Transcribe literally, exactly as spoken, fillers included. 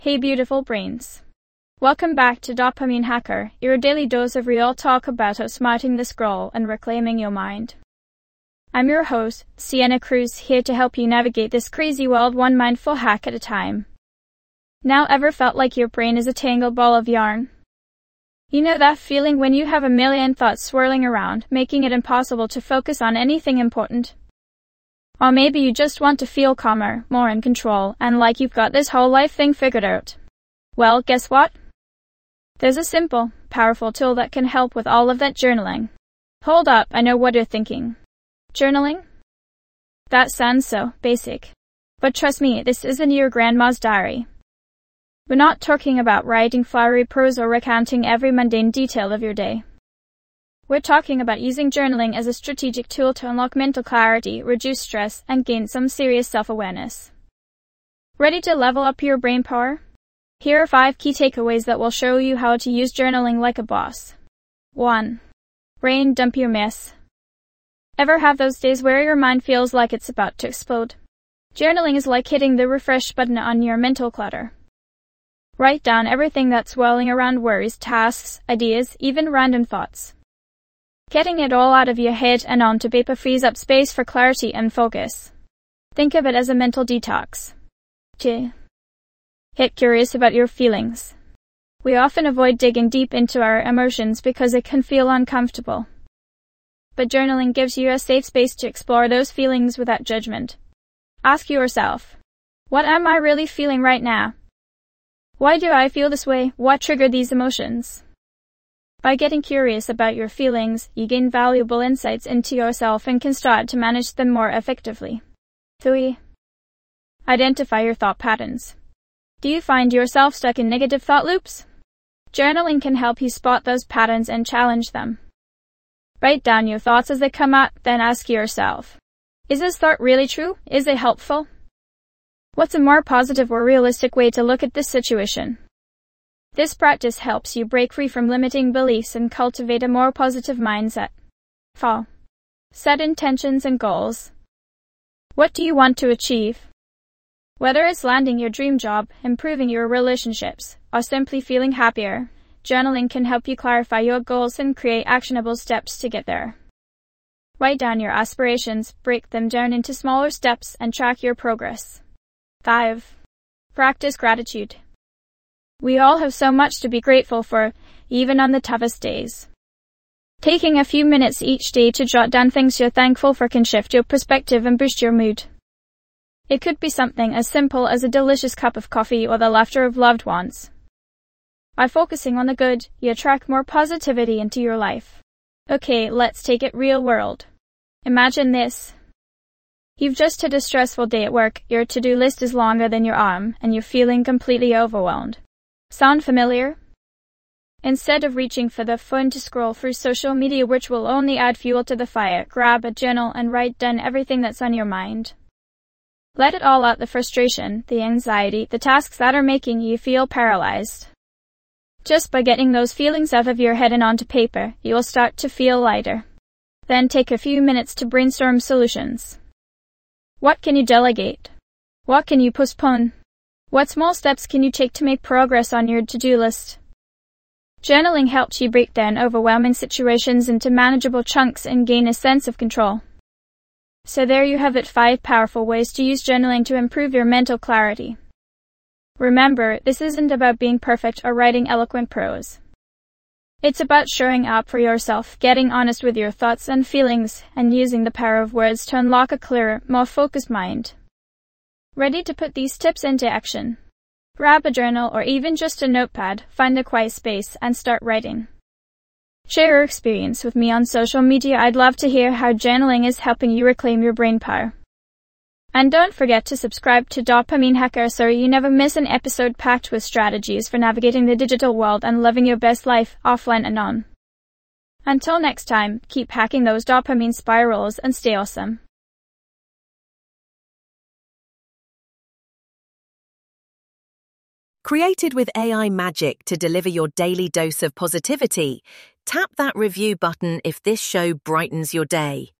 Hey beautiful brains. Welcome back to Dopamine Hacker, your daily dose of real talk about outsmarting the scroll and reclaiming your mind. I'm your host, Sienna Cruz, here to help you navigate this crazy world one mindful hack at a time. Now ever felt like your brain is a tangled ball of yarn? You know that feeling when you have a million thoughts swirling around, making it impossible to focus on anything important? Or maybe you just want to feel calmer, more in control, and like you've got this whole life thing figured out. Well, guess what? There's a simple, powerful tool that can help with all of that journaling. Hold up, I know what you're thinking. Journaling? That sounds so basic. But trust me, this isn't your grandma's diary. We're not talking about writing flowery prose or recounting every mundane detail of your day. We're talking about using journaling as a strategic tool to unlock mental clarity, reduce stress, and gain some serious self-awareness. Ready to level up your brain power? Here are five key takeaways that will show you how to use journaling like a boss. one. Brain dump your mess. Ever have those days where your mind feels like it's about to explode? Journaling is like hitting the refresh button on your mental clutter. Write down everything that's swirling around: worries, tasks, ideas, even random thoughts. Getting it all out of your head and onto paper frees up space for clarity and focus. Think of it as a mental detox. two. Get curious about your feelings. We often avoid digging deep into our emotions because it can feel uncomfortable. But journaling gives you a safe space to explore those feelings without judgment. Ask yourself, what am I really feeling right now? Why do I feel this way? What triggered these emotions? By getting curious about your feelings, you gain valuable insights into yourself and can start to manage them more effectively. three. Identify your thought patterns. Do you find yourself stuck in negative thought loops? Journaling can help you spot those patterns and challenge them. Write down your thoughts as they come up, then ask yourself, is this thought really true? Is it helpful? What's a more positive or realistic way to look at this situation? This practice helps you break free from limiting beliefs and cultivate a more positive mindset. four. Set intentions and goals. What do you want to achieve? Whether it's landing your dream job, improving your relationships, or simply feeling happier, journaling can help you clarify your goals and create actionable steps to get there. Write down your aspirations, break them down into smaller steps, and track your progress. five. Practice gratitude. We all have so much to be grateful for, even on the toughest days. Taking a few minutes each day to jot down things you're thankful for can shift your perspective and boost your mood. It could be something as simple as a delicious cup of coffee or the laughter of loved ones. By focusing on the good, you attract more positivity into your life. Okay, let's take it real world. Imagine this. You've just had a stressful day at work, your to-do list is longer than your arm, and you're feeling completely overwhelmed. Sound familiar? Instead of reaching for the phone to scroll through social media, which will only add fuel to the fire, grab a journal and write down everything that's on your mind. Let it all out: the frustration, the anxiety, the tasks that are making you feel paralyzed. Just by getting those feelings out of your head and onto paper, you will start to feel lighter. Then take a few minutes to brainstorm solutions. What can you delegate? What can you postpone? What small steps can you take to make progress on your to-do list? Journaling helps you break down overwhelming situations into manageable chunks and gain a sense of control. So there you have it, five powerful ways to use journaling to improve your mental clarity. Remember, this isn't about being perfect or writing eloquent prose. It's about showing up for yourself, getting honest with your thoughts and feelings, and using the power of words to unlock a clearer, more focused mind. Ready to put these tips into action? Grab a journal or even just a notepad, find a quiet space, and start writing. Share your experience with me on social media. I'd love to hear how journaling is helping you reclaim your brain power. And don't forget to subscribe to Dopamine Hacker so you never miss an episode packed with strategies for navigating the digital world and living your best life, offline and on. Until next time, keep hacking those dopamine spirals and stay awesome. Created with A I magic to deliver your daily dose of positivity, tap that review button if this show brightens your day.